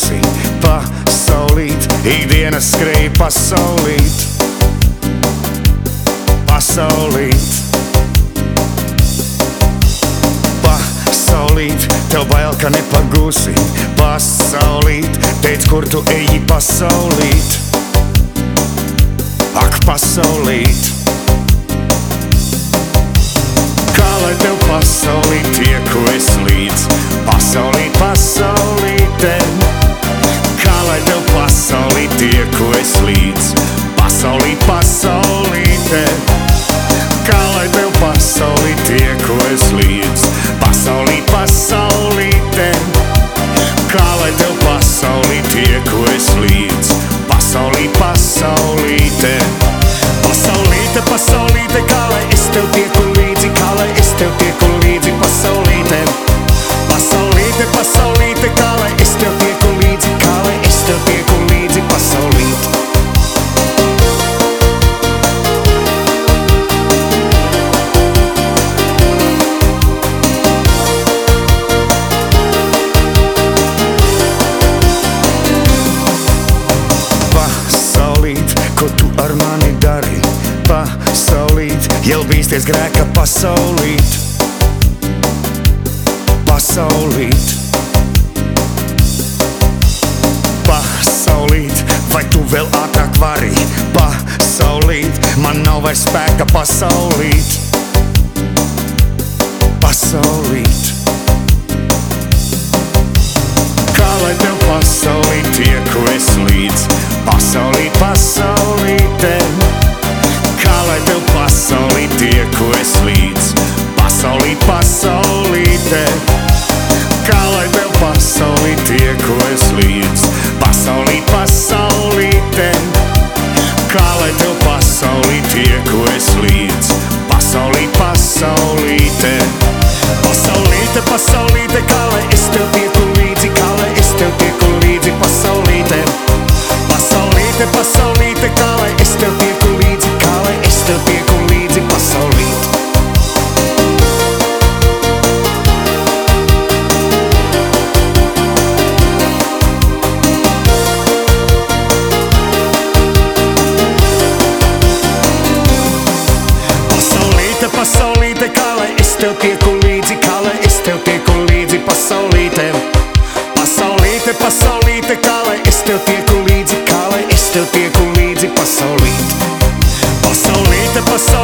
gūsi pasaulīt, ikdienas skrēj pasaulīt, pasaulīt, pasaulīt, tev bail, ka nepagūsi pasaulīt, teic, kur tu eji pasaulīt, ak, pasaulīt. Kā lai tev pasaulīt tieku es līdz, pasaulīt, pasaulīte. Kā lai tev pasaulīt tieku es līdz, pasaulīt, pasaulīte. Kā lai tev pasaulīt tieku es līdz, pasaulīt, pasaulīte. Kā lai tev pasaulīt tieku es līdz, pasaulīt, pasaulīte. Pasaulīte, pasaulīte, kā lai es tev tieku līdzi, kā lai es tev tieku līdzi, pasaulīte. Pasaulīte, pasaulīte, kā lai es tev tieku līdzi, kā lai es tev tieku līdzi, pasaulīte. Pasaulīt, ko tu ar mani dari, pasaulīt, jau bīsties grēka pasaulīt, pasaulīt, pasaulīt, vai tu vēl ātrāk vari, pasaulīt, man nav vairs spēka pasaulīt, pasaulīt. Kā lai tev pasaulīt tieku es līdz, pasaulīt, pasaulīte. Kā lai tev pasaulīt tieku es līdz, pasaulīt, pasaulīte. Kā lai tev pasaulīt tieku es līdz, pasaulīt, pasaulīte. Kā lai tev pasaulīt tieku es līdz, pasaulīt, pasaulīte. Pasaulīte, pasaulīte, kā lai es tev tieku līdzi, kā lai es tev tieku līdzi, pasaulīte. Pasaulīte, pasaulīte, kā lai es tev tieku līdzi, kā lai es tev tieku līdzi, pasaulīte. Pasaulīte, pasaulīte, kā lai es tev tieku līdzi, kā lai es tev tieku līdzi, pasaulīte. Pasaulīte, pasaulīte, kā lai es tev tieku līdzi, kā lai es tev tieku līdzi, pasaulīte. Pasaulīte, pasaulīte.